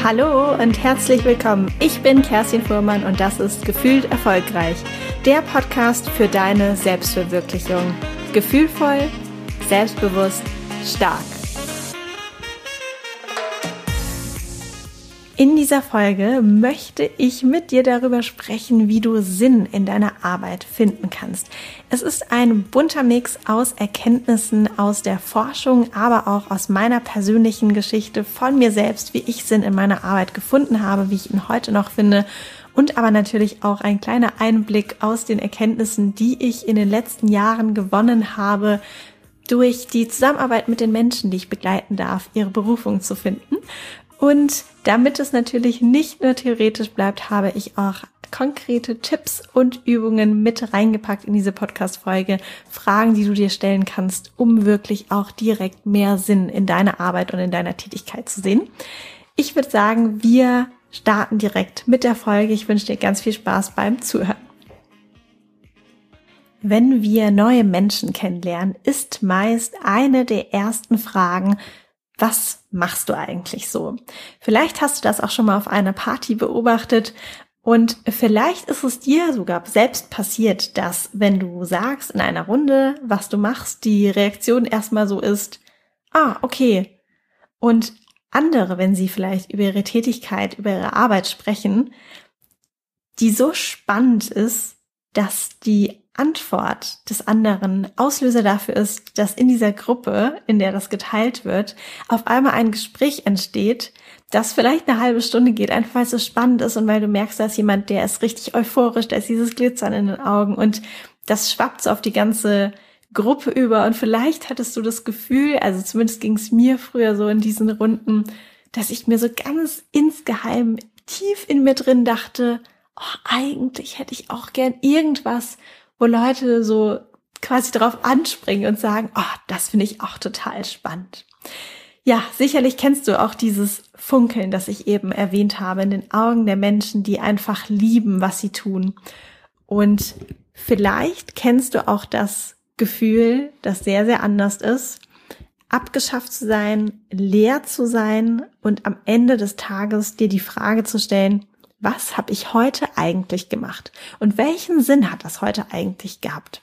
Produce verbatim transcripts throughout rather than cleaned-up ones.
Hallo und herzlich willkommen. Ich bin Kerstin Fuhrmann und das ist Gefühlt Erfolgreich, der Podcast für deine Selbstverwirklichung. Gefühlvoll, selbstbewusst, stark. In dieser Folge möchte ich mit dir darüber sprechen, wie du Sinn in deiner Arbeit finden kannst. Es ist ein bunter Mix aus Erkenntnissen aus der Forschung, aber auch aus meiner persönlichen Geschichte von mir selbst, wie ich Sinn in meiner Arbeit gefunden habe, wie ich ihn heute noch finde und aber natürlich auch ein kleiner Einblick aus den Erkenntnissen, die ich in den letzten Jahren gewonnen habe, durch die Zusammenarbeit mit den Menschen, die ich begleiten darf, ihre Berufung zu finden. Und damit es natürlich nicht nur theoretisch bleibt, habe ich auch konkrete Tipps und Übungen mit reingepackt in diese Podcast-Folge. Fragen, die du dir stellen kannst, um wirklich auch direkt mehr Sinn in deiner Arbeit und in deiner Tätigkeit zu sehen. Ich würde sagen, wir starten direkt mit der Folge. Ich wünsche dir ganz viel Spaß beim Zuhören. Wenn wir neue Menschen kennenlernen, ist meist eine der ersten Fragen: Was machst du eigentlich so? Vielleicht hast du das auch schon mal auf einer Party beobachtet und vielleicht ist es dir sogar selbst passiert, dass, wenn du sagst in einer Runde, was du machst, die Reaktion erstmal so ist: Ah, okay. Und andere, wenn sie vielleicht über ihre Tätigkeit, über ihre Arbeit sprechen, die so spannend ist, dass die Antwort des anderen Auslöser dafür ist, dass in dieser Gruppe, in der das geteilt wird, auf einmal ein Gespräch entsteht, das vielleicht eine halbe Stunde geht, einfach weil es so spannend ist und weil du merkst, da ist jemand, der ist richtig euphorisch, da ist dieses Glitzern in den Augen und das schwappt so auf die ganze Gruppe über und vielleicht hattest du das Gefühl, also zumindest ging es mir früher so in diesen Runden, dass ich mir so ganz insgeheim tief in mir drin dachte, oh, eigentlich hätte ich auch gern irgendwas, wo Leute so quasi drauf anspringen und sagen, oh, das finde ich auch total spannend. Ja, sicherlich kennst du auch dieses Funkeln, das ich eben erwähnt habe, in den Augen der Menschen, die einfach lieben, was sie tun. Und vielleicht kennst du auch das Gefühl, das sehr, sehr anders ist, abgeschafft zu sein, leer zu sein und am Ende des Tages dir die Frage zu stellen: Was habe ich heute eigentlich gemacht? Und welchen Sinn hat das heute eigentlich gehabt?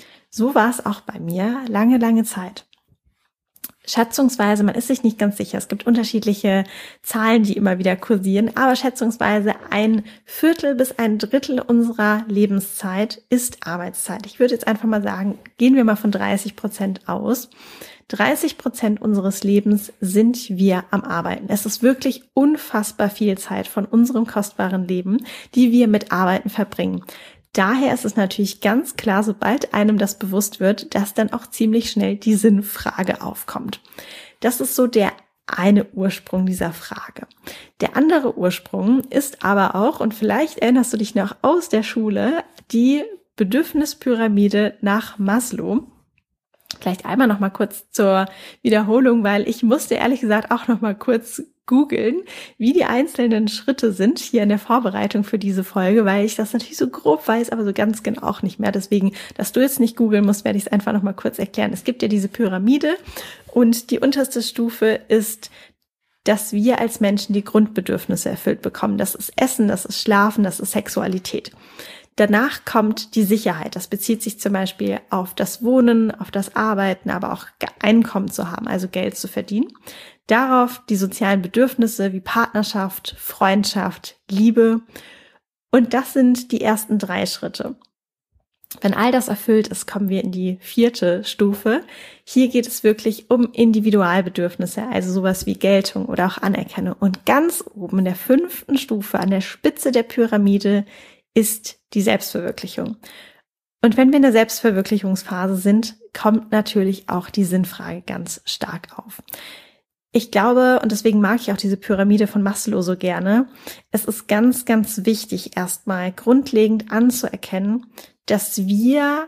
So war es auch bei mir lange, lange Zeit. Schätzungsweise, man ist sich nicht ganz sicher, es gibt unterschiedliche Zahlen, die immer wieder kursieren, aber schätzungsweise ein Viertel bis ein Drittel unserer Lebenszeit ist Arbeitszeit. Ich würde jetzt einfach mal sagen, gehen wir mal von dreißig Prozent aus. dreißig Prozent unseres Lebens sind wir am Arbeiten. Es ist wirklich unfassbar viel Zeit von unserem kostbaren Leben, die wir mit Arbeiten verbringen. Daher ist es natürlich ganz klar, sobald einem das bewusst wird, dass dann auch ziemlich schnell die Sinnfrage aufkommt. Das ist so der eine Ursprung dieser Frage. Der andere Ursprung ist aber auch, und vielleicht erinnerst du dich noch aus der Schule, die Bedürfnispyramide nach Maslow. Vielleicht einmal noch mal kurz zur Wiederholung, weil ich musste ehrlich gesagt auch noch mal kurz googeln, wie die einzelnen Schritte sind hier in der Vorbereitung für diese Folge, weil ich das natürlich so grob weiß, aber so ganz genau auch nicht mehr. Deswegen, dass du jetzt nicht googeln musst, werde ich es einfach noch mal kurz erklären. Es gibt ja diese Pyramide und die unterste Stufe ist, dass wir als Menschen die Grundbedürfnisse erfüllt bekommen. Das ist Essen, das ist Schlafen, das ist Sexualität. Danach kommt die Sicherheit. Das bezieht sich zum Beispiel auf das Wohnen, auf das Arbeiten, aber auch Einkommen zu haben, also Geld zu verdienen. Darauf die sozialen Bedürfnisse wie Partnerschaft, Freundschaft, Liebe. Und das sind die ersten drei Schritte. Wenn all das erfüllt ist, kommen wir in die vierte Stufe. Hier geht es wirklich um Individualbedürfnisse, also sowas wie Geltung oder auch Anerkennung. Und ganz oben in der fünften Stufe, an der Spitze der Pyramide, ist die Selbstverwirklichung. Und wenn wir in der Selbstverwirklichungsphase sind, kommt natürlich auch die Sinnfrage ganz stark auf. Ich glaube, und deswegen mag ich auch diese Pyramide von Maslow so gerne, es ist ganz, ganz wichtig, erstmal grundlegend anzuerkennen, dass wir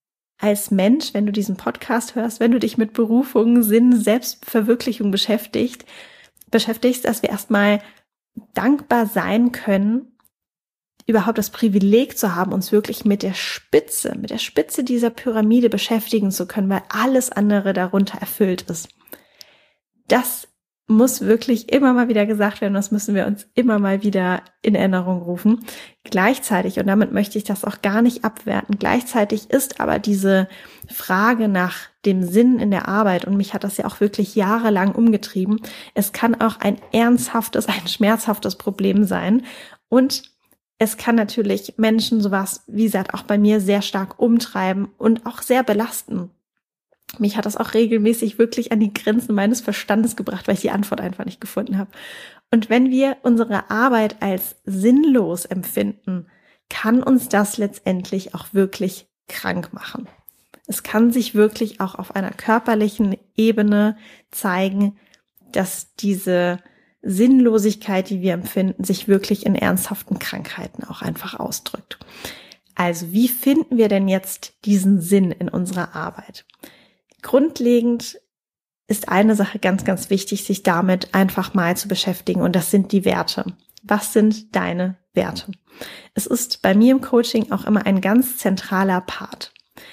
als Mensch, wenn du diesen Podcast hörst, wenn du dich mit Berufung, Sinn, Selbstverwirklichung beschäftigt, beschäftigst, dass wir erstmal dankbar sein können, überhaupt das Privileg zu haben, uns wirklich mit der Spitze, mit der Spitze dieser Pyramide beschäftigen zu können, weil alles andere darunter erfüllt ist. Das muss wirklich immer mal wieder gesagt werden, das müssen wir uns immer mal wieder in Erinnerung rufen. Gleichzeitig, und damit möchte ich das auch gar nicht abwerten, gleichzeitig ist aber diese Frage nach dem Sinn in der Arbeit, und mich hat das ja auch wirklich jahrelang umgetrieben, es kann auch ein ernsthaftes, ein schmerzhaftes Problem sein, und es kann natürlich Menschen sowas, wie gesagt, auch bei mir sehr stark umtreiben und auch sehr belasten. Mich hat das auch regelmäßig wirklich an die Grenzen meines Verstandes gebracht, weil ich die Antwort einfach nicht gefunden habe. Und wenn wir unsere Arbeit als sinnlos empfinden, kann uns das letztendlich auch wirklich krank machen. Es kann sich wirklich auch auf einer körperlichen Ebene zeigen, dass diese Sinnlosigkeit, die wir empfinden, sich wirklich in ernsthaften Krankheiten auch einfach ausdrückt. Also wie finden wir denn jetzt diesen Sinn in unserer Arbeit? Grundlegend ist eine Sache ganz, ganz wichtig, sich damit einfach mal zu beschäftigen, und das sind die Werte. Was sind deine Werte? Es ist bei mir im Coaching auch immer ein ganz zentraler Part,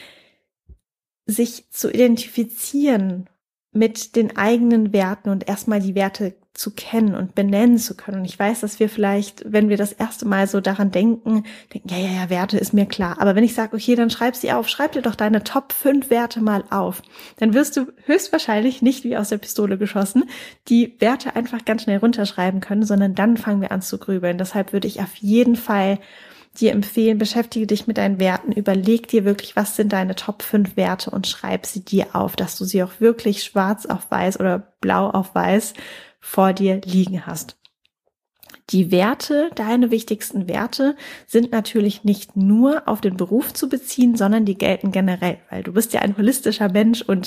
sich zu identifizieren mit den eigenen Werten und erstmal die Werte zu kennen und benennen zu können. Und ich weiß, dass wir vielleicht, wenn wir das erste Mal so daran denken, denken, ja, ja, ja, Werte ist mir klar. Aber wenn ich sage, okay, dann schreib sie auf, schreib dir doch deine Top fünf Werte mal auf, dann wirst du höchstwahrscheinlich nicht wie aus der Pistole geschossen die Werte einfach ganz schnell runterschreiben können, sondern dann fangen wir an zu grübeln. Deshalb würde ich auf jeden Fall dir empfehlen, beschäftige dich mit deinen Werten, überleg dir wirklich, was sind deine Top fünf Werte und schreib sie dir auf, dass du sie auch wirklich schwarz auf weiß oder blau auf weiß vor dir liegen hast. Die Werte, deine wichtigsten Werte, sind natürlich nicht nur auf den Beruf zu beziehen, sondern die gelten generell, weil du bist ja ein holistischer Mensch und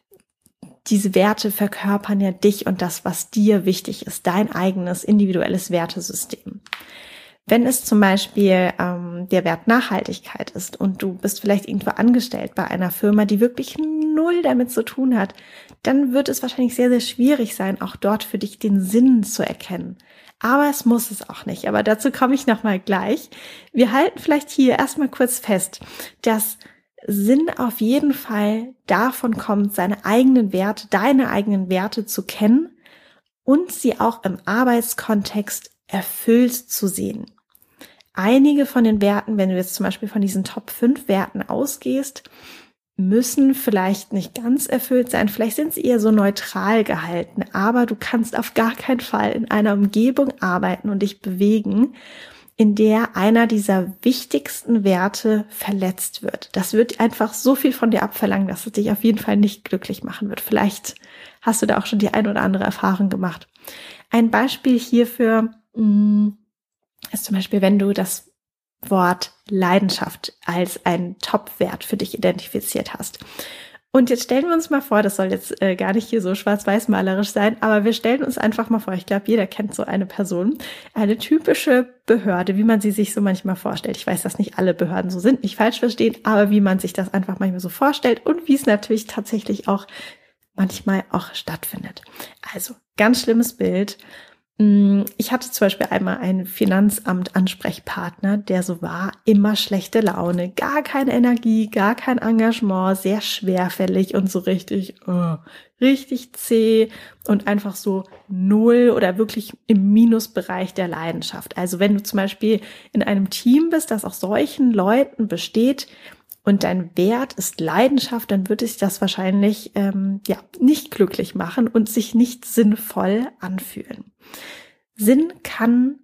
diese Werte verkörpern ja dich und das, was dir wichtig ist, dein eigenes individuelles Wertesystem. Wenn es zum Beispiel ähm, der Wert Nachhaltigkeit ist und du bist vielleicht irgendwo angestellt bei einer Firma, die wirklich null damit zu tun hat, dann wird es wahrscheinlich sehr, sehr schwierig sein, auch dort für dich den Sinn zu erkennen. Aber es muss es auch nicht. Aber dazu komme ich nochmal gleich. Wir halten vielleicht hier erstmal kurz fest, dass Sinn auf jeden Fall davon kommt, seine eigenen Werte, deine eigenen Werte zu kennen und sie auch im Arbeitskontext erfüllt zu sehen. Einige von den Werten, wenn du jetzt zum Beispiel von diesen Top fünf Werten ausgehst, müssen vielleicht nicht ganz erfüllt sein. Vielleicht sind sie eher so neutral gehalten, aber du kannst auf gar keinen Fall in einer Umgebung arbeiten und dich bewegen, in der einer dieser wichtigsten Werte verletzt wird. Das wird einfach so viel von dir abverlangen, dass es dich auf jeden Fall nicht glücklich machen wird. Vielleicht hast du da auch schon die ein oder andere Erfahrung gemacht. Ein Beispiel hierfür mh, ist zum Beispiel, wenn du das Wort Leidenschaft als einen Top-Wert für dich identifiziert hast. Und jetzt stellen wir uns mal vor, das soll jetzt äh, gar nicht hier so schwarz-weiß-malerisch sein, aber wir stellen uns einfach mal vor, ich glaube, jeder kennt so eine Person, eine typische Behörde, wie man sie sich so manchmal vorstellt. Ich weiß, dass nicht alle Behörden so sind, nicht falsch verstehen, aber wie man sich das einfach manchmal so vorstellt und wie es natürlich tatsächlich auch manchmal auch stattfindet. Also, ganz schlimmes Bild. Ich hatte zum Beispiel einmal einen Finanzamt-Ansprechpartner, der so war, immer schlechte Laune, gar keine Energie, gar kein Engagement, sehr schwerfällig und so richtig, oh, richtig zäh und einfach so null oder wirklich im Minusbereich der Leidenschaft. Also wenn du zum Beispiel in einem Team bist, das aus solchen Leuten besteht, und dein Wert ist Leidenschaft, dann würde sich das wahrscheinlich ähm, ja nicht glücklich machen und sich nicht sinnvoll anfühlen. Sinn kann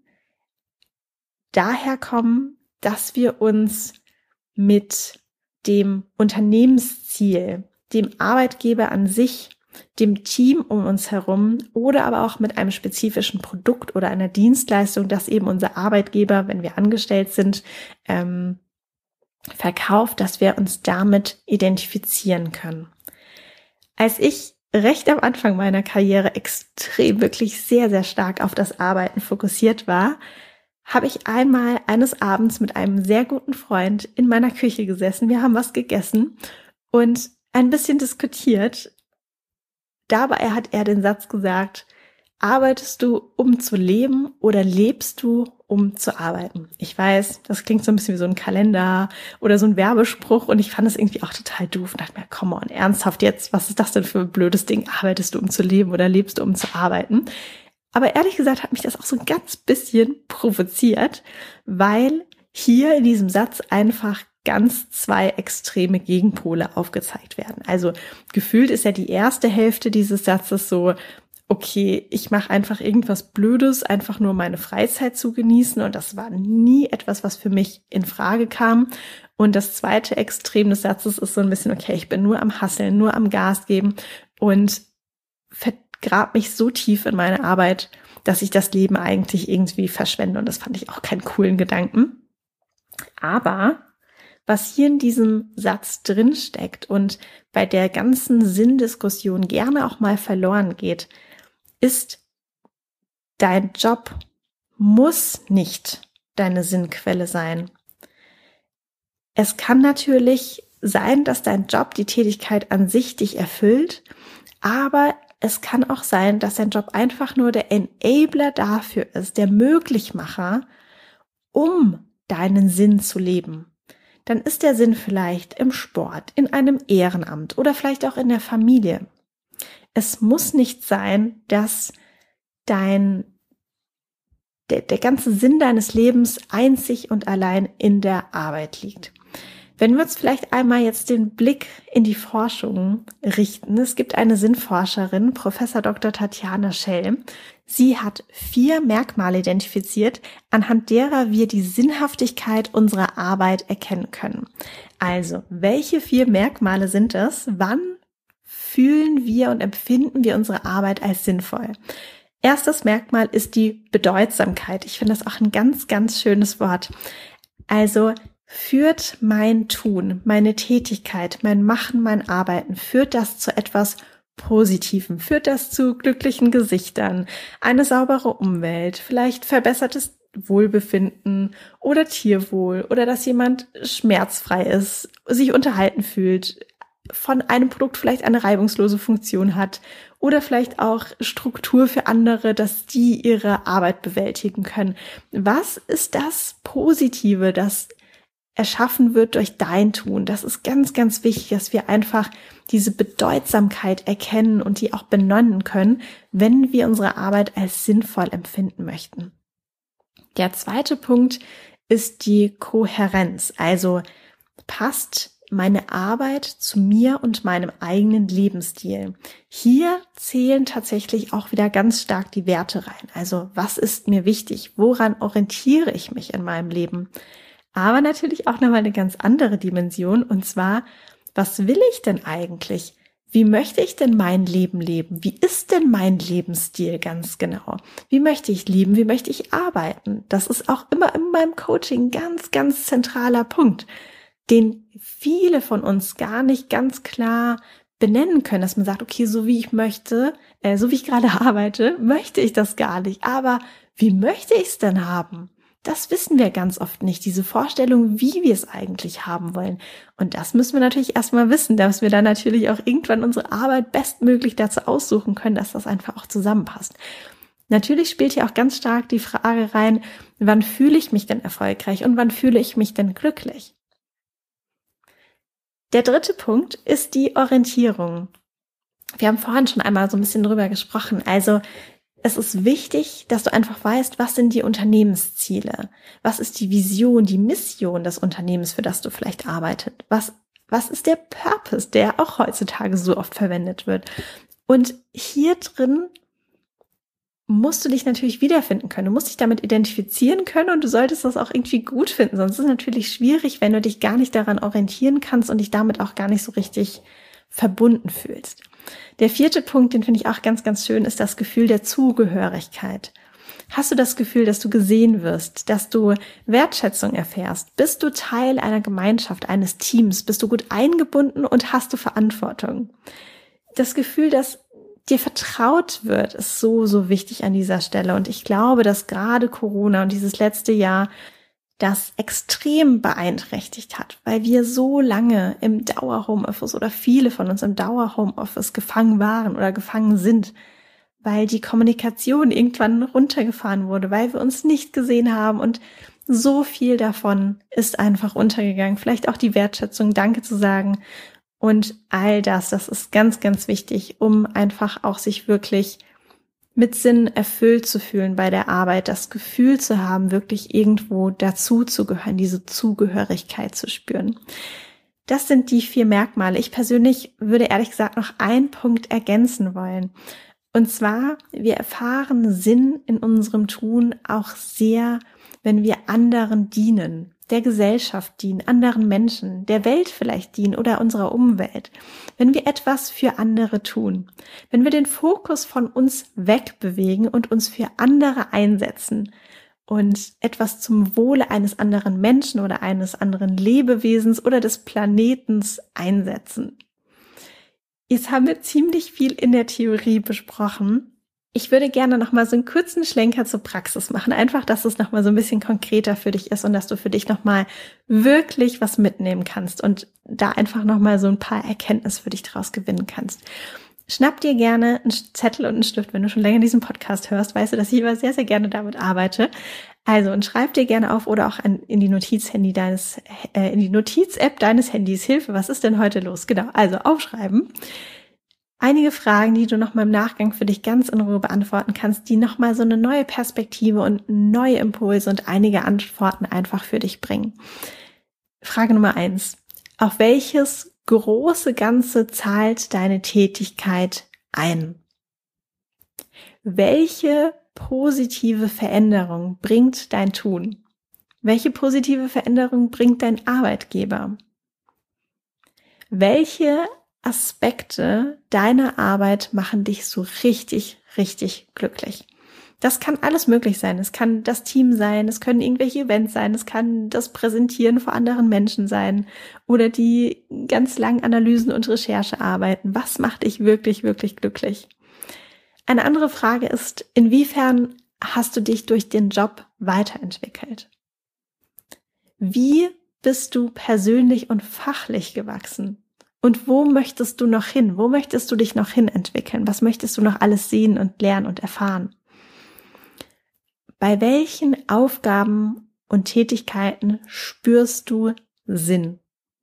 daher kommen, dass wir uns mit dem Unternehmensziel, dem Arbeitgeber an sich, dem Team um uns herum oder aber auch mit einem spezifischen Produkt oder einer Dienstleistung, das eben unser Arbeitgeber, wenn wir angestellt sind, ähm, verkauft, dass wir uns damit identifizieren können. Als ich recht am Anfang meiner Karriere extrem, wirklich sehr, sehr stark auf das Arbeiten fokussiert war, habe ich einmal eines Abends mit einem sehr guten Freund in meiner Küche gesessen. Wir haben was gegessen und ein bisschen diskutiert. Dabei hat er den Satz gesagt: Arbeitest du, um zu leben, oder lebst du, um zu arbeiten. Ich weiß, das klingt so ein bisschen wie so ein Kalender oder so ein Werbespruch und ich fand das irgendwie auch total doof und dachte mir, come on, ernsthaft jetzt, was ist das denn für ein blödes Ding? Arbeitest du, um zu leben oder lebst du, um zu arbeiten? Aber ehrlich gesagt hat mich das auch so ein ganz bisschen provoziert, weil hier in diesem Satz einfach ganz zwei extreme Gegenpole aufgezeigt werden. Also gefühlt ist ja die erste Hälfte dieses Satzes so, okay, ich mache einfach irgendwas Blödes, einfach nur meine Freizeit zu genießen und das war nie etwas, was für mich in Frage kam. Und das zweite Extrem des Satzes ist so ein bisschen, okay, ich bin nur am Hasseln, nur am Gas geben und vergrab mich so tief in meine Arbeit, dass ich das Leben eigentlich irgendwie verschwende und das fand ich auch keinen coolen Gedanken. Aber was hier in diesem Satz drin steckt und bei der ganzen Sinndiskussion gerne auch mal verloren geht, ist, dein Job muss nicht deine Sinnquelle sein. Es kann natürlich sein, dass dein Job, die Tätigkeit an sich dich erfüllt, aber es kann auch sein, dass dein Job einfach nur der Enabler dafür ist, der Möglichmacher, um deinen Sinn zu leben. Dann ist der Sinn vielleicht im Sport, in einem Ehrenamt oder vielleicht auch in der Familie. Es muss nicht sein, dass dein, der, der ganze Sinn deines Lebens einzig und allein in der Arbeit liegt. Wenn wir uns vielleicht einmal jetzt den Blick in die Forschung richten. Es gibt eine Sinnforscherin, Professor Doktor Tatjana Schell. Sie hat vier Merkmale identifiziert, anhand derer wir die Sinnhaftigkeit unserer Arbeit erkennen können. Also, welche vier Merkmale sind es? Wann fühlen wir und empfinden wir unsere Arbeit als sinnvoll? Erstes Merkmal ist die Bedeutsamkeit. Ich finde das auch ein ganz, ganz schönes Wort. Also, führt mein Tun, meine Tätigkeit, mein Machen, mein Arbeiten, führt das zu etwas Positivem, führt das zu glücklichen Gesichtern, eine saubere Umwelt, vielleicht verbessertes Wohlbefinden oder Tierwohl oder dass jemand schmerzfrei ist, sich unterhalten fühlt, von einem Produkt vielleicht eine reibungslose Funktion hat oder vielleicht auch Struktur für andere, dass die ihre Arbeit bewältigen können. Was ist das Positive, das erschaffen wird durch dein Tun? Das ist ganz, ganz wichtig, dass wir einfach diese Bedeutsamkeit erkennen und die auch benennen können, wenn wir unsere Arbeit als sinnvoll empfinden möchten. Der zweite Punkt ist die Kohärenz. Also passt meine Arbeit zu mir und meinem eigenen Lebensstil. Hier zählen tatsächlich auch wieder ganz stark die Werte rein. Also was ist mir wichtig? Woran orientiere ich mich in meinem Leben? Aber natürlich auch nochmal eine ganz andere Dimension, und zwar, was will ich denn eigentlich? Wie möchte ich denn mein Leben leben? Wie ist denn mein Lebensstil ganz genau? Wie möchte ich leben? Wie möchte ich arbeiten? Das ist auch immer in meinem Coaching ein ganz, ganz zentraler Punkt, den viele von uns gar nicht ganz klar benennen können, dass man sagt, okay, so wie ich möchte, äh, so wie ich gerade arbeite, möchte ich das gar nicht. Aber wie möchte ich es denn haben? Das wissen wir ganz oft nicht, diese Vorstellung, wie wir es eigentlich haben wollen. Und das müssen wir natürlich erstmal wissen, dass wir dann natürlich auch irgendwann unsere Arbeit bestmöglich dazu aussuchen können, dass das einfach auch zusammenpasst. Natürlich spielt hier auch ganz stark die Frage rein, wann fühle ich mich denn erfolgreich und wann fühle ich mich denn glücklich? Der dritte Punkt ist die Orientierung. Wir haben vorhin schon einmal so ein bisschen drüber gesprochen. Also es ist wichtig, dass du einfach weißt, was sind die Unternehmensziele? Was ist die Vision, die Mission des Unternehmens, für das du vielleicht arbeitest? Was, was ist der Purpose, der auch heutzutage so oft verwendet wird? Und hier drin musst du dich natürlich wiederfinden können. Du musst dich damit identifizieren können und du solltest das auch irgendwie gut finden. Sonst ist es natürlich schwierig, wenn du dich gar nicht daran orientieren kannst und dich damit auch gar nicht so richtig verbunden fühlst. Der vierte Punkt, den finde ich auch ganz, ganz schön, ist das Gefühl der Zugehörigkeit. Hast du das Gefühl, dass du gesehen wirst, dass du Wertschätzung erfährst? Bist du Teil einer Gemeinschaft, eines Teams? Bist du gut eingebunden und hast du Verantwortung? Das Gefühl, dass dir vertraut wird, ist so, so wichtig an dieser Stelle. Und ich glaube, dass gerade Corona und dieses letzte Jahr das extrem beeinträchtigt hat, weil wir so lange im Dauer-Homeoffice oder viele von uns im Dauer-Homeoffice gefangen waren oder gefangen sind, weil die Kommunikation irgendwann runtergefahren wurde, weil wir uns nicht gesehen haben und so viel davon ist einfach untergegangen. Vielleicht auch die Wertschätzung, Danke zu sagen und all das, das ist ganz, ganz wichtig, um einfach auch sich wirklich mit Sinn erfüllt zu fühlen bei der Arbeit, das Gefühl zu haben, wirklich irgendwo dazu zu gehören, diese Zugehörigkeit zu spüren. Das sind die vier Merkmale. Ich persönlich würde ehrlich gesagt noch einen Punkt ergänzen wollen. Und zwar, wir erfahren Sinn in unserem Tun auch sehr, wenn wir anderen dienen, der Gesellschaft dienen, anderen Menschen, der Welt vielleicht dienen oder unserer Umwelt. Wenn wir etwas für andere tun, wenn wir den Fokus von uns wegbewegen und uns für andere einsetzen und etwas zum Wohle eines anderen Menschen oder eines anderen Lebewesens oder des Planetens einsetzen. Jetzt haben wir ziemlich viel in der Theorie besprochen. Ich würde gerne nochmal so einen kurzen Schlenker zur Praxis machen. Einfach, dass es nochmal so ein bisschen konkreter für dich ist und dass du für dich nochmal wirklich was mitnehmen kannst und da einfach nochmal so ein paar Erkenntnisse für dich draus gewinnen kannst. Schnapp dir gerne einen Zettel und einen Stift. Wenn du schon länger diesen Podcast hörst, weißt du, dass ich immer sehr, sehr gerne damit arbeite. Also, und schreib dir gerne auf oder auch an, in die Notizhandy deines, äh, in die Notiz-App deines Handys. Hilfe, was ist denn heute los? Genau, also aufschreiben. Einige Fragen, die du nochmal im Nachgang für dich ganz in Ruhe beantworten kannst, die nochmal so eine neue Perspektive und neue Impulse und einige Antworten einfach für dich bringen. Frage Nummer eins. Auf welches große Ganze zahlt deine Tätigkeit ein? Welche positive Veränderung bringt dein Tun? Welche positive Veränderung bringt dein Arbeitgeber? Welche Aspekte deiner Arbeit machen dich so richtig, richtig glücklich? Das kann alles möglich sein. Es kann das Team sein, es können irgendwelche Events sein, es kann das Präsentieren vor anderen Menschen sein oder die ganz langen Analysen und Recherchearbeiten. Was macht dich wirklich, wirklich glücklich? Eine andere Frage ist, inwiefern hast du dich durch den Job weiterentwickelt? Wie bist du persönlich und fachlich gewachsen? Und wo möchtest du noch hin? Wo möchtest du dich noch hin entwickeln? Was möchtest du noch alles sehen und lernen und erfahren? Bei welchen Aufgaben und Tätigkeiten spürst du Sinn?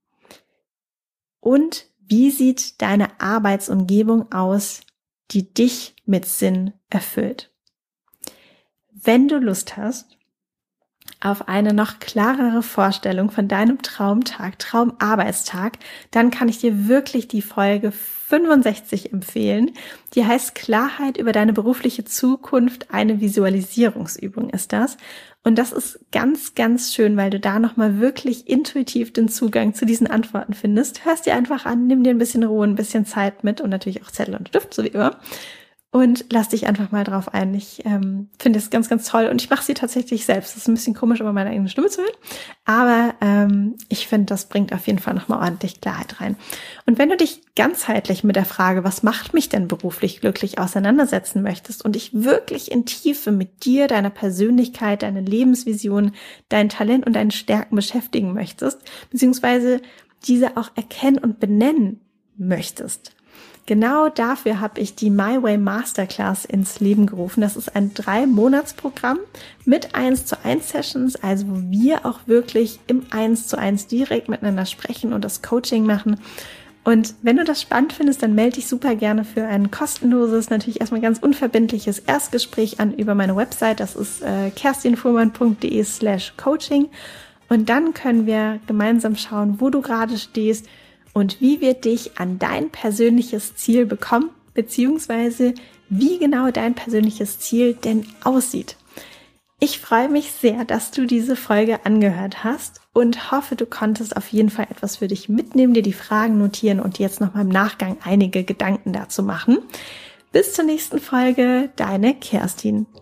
Und wie sieht deine Arbeitsumgebung aus, die dich mit Sinn erfüllt? Wenn du Lust hast auf eine noch klarere Vorstellung von deinem Traumtag, Traumarbeitstag, dann kann ich dir wirklich die Folge fünfundsechzig empfehlen. Die heißt Klarheit über deine berufliche Zukunft, eine Visualisierungsübung ist das. Und das ist ganz, ganz schön, weil du da nochmal wirklich intuitiv den Zugang zu diesen Antworten findest. Hörst dir einfach an, nimm dir ein bisschen Ruhe, ein bisschen Zeit mit und natürlich auch Zettel und Stift, so wie immer. Und lass dich einfach mal drauf ein. Ich ähm, finde es ganz, ganz toll und ich mache sie tatsächlich selbst. Das ist ein bisschen komisch, immer meine eigene Stimme zu hören, aber ähm, ich finde, das bringt auf jeden Fall nochmal ordentlich Klarheit rein. Und wenn du dich ganzheitlich mit der Frage, was macht mich denn beruflich glücklich, auseinandersetzen möchtest und dich wirklich in Tiefe mit dir, deiner Persönlichkeit, deiner Lebensvision, dein Talent und deinen Stärken beschäftigen möchtest, beziehungsweise diese auch erkennen und benennen möchtest, genau dafür habe ich die My Way Masterclass ins Leben gerufen. Das ist ein Drei-Monats-Programm mit eins zu eins Sessions, also wo wir auch wirklich im eins zu eins direkt miteinander sprechen und das Coaching machen. Und wenn du das spannend findest, dann melde dich super gerne für ein kostenloses, natürlich erstmal ganz unverbindliches Erstgespräch an über meine Website. Das ist äh, kerstinfuhrmann.de slash coaching. Und dann können wir gemeinsam schauen, wo du gerade stehst, und wie wir dich an dein persönliches Ziel bekommen, beziehungsweise wie genau dein persönliches Ziel denn aussieht. Ich freue mich sehr, dass du diese Folge angehört hast und hoffe, du konntest auf jeden Fall etwas für dich mitnehmen, dir die Fragen notieren und jetzt nochmal im Nachgang einige Gedanken dazu machen. Bis zur nächsten Folge, deine Kerstin.